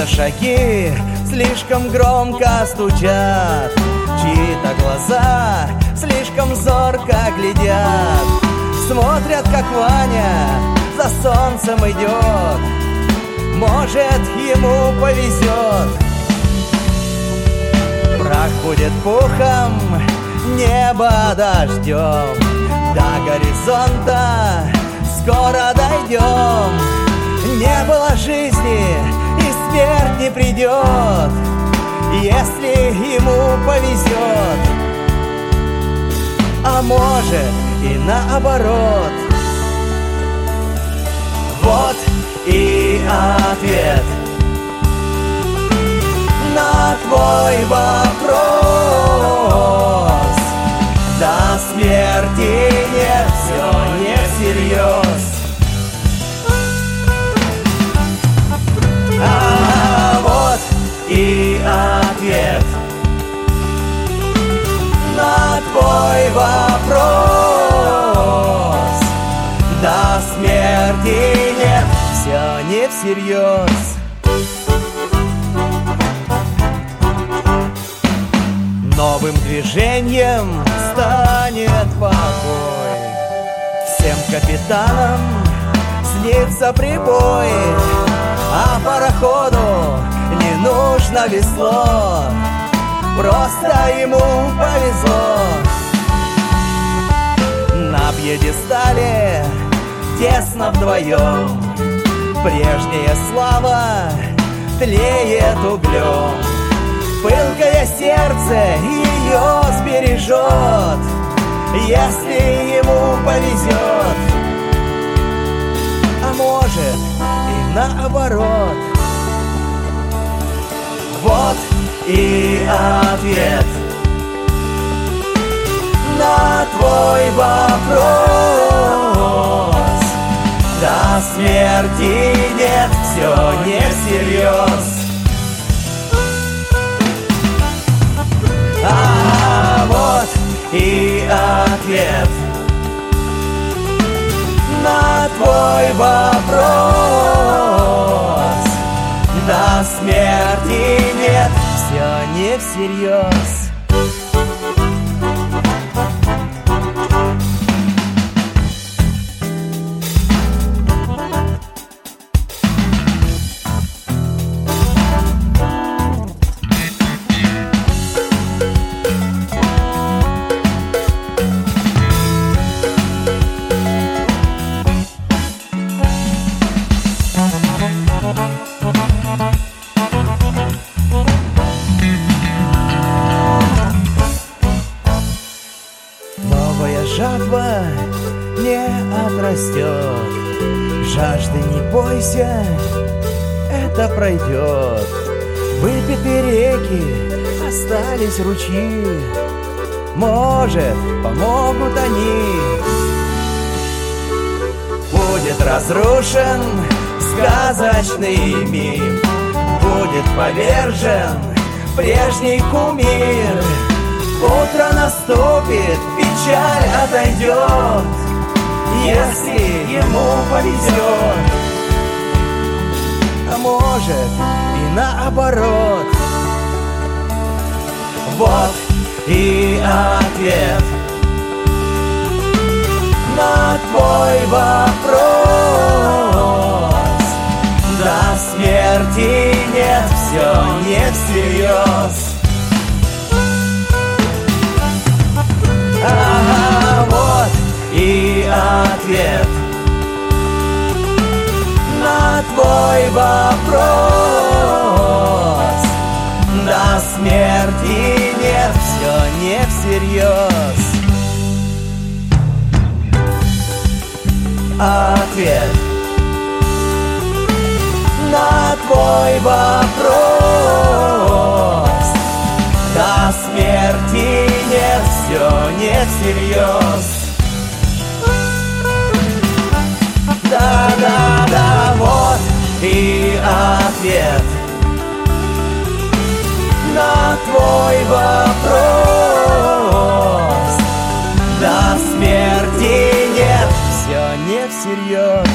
шаги слишком громко стучат, чьи-то глаза слишком зорко глядят, смотрят, как Ваня за солнцем идет. Может, ему повезет. Прах будет пухом, небо дождем, до горизонта скоро дойдем. Не было жизни, и смерть не придет, если ему повезет. А может и наоборот. Вот и ответ на твой вопрос. До смерти нет, все не всерьез. А вот и ответ на твой вопрос. До смерти нет, все не всерьез. Новым движением станет покой, всем капитанам снится прибой, а пароходу не нужно весло, просто ему повезло. На пьедестале тесно вдвоем, прежняя слава тлеет углем. Пылкое сердце ее сбережет, если ему повезет. А может и наоборот. Вот и ответ на твой вопрос. До смерти нет, все не всерьез. А вот и ответ на твой вопрос. До смерти нет, все не всерьез. Новая жатва не отрастет, жажды не бойся, это пройдет. Выпиты реки, остались ручьи, может, помогут они. Будет разрушен сказочный мир, будет повержен прежний кумир. Утро наступит, печаль отойдет, если ему повезет. А может и наоборот. Вот и ответ на твой вопрос. До смерти нет, все не всерьез. А вот и ответ на твой вопрос. До смерти нет, все не всерьез. Ответ на твой вопрос. До смерти нет, все не всерьез. Да-да-да, вот и ответ на твой вопрос. До смерти нет, все не всерьез.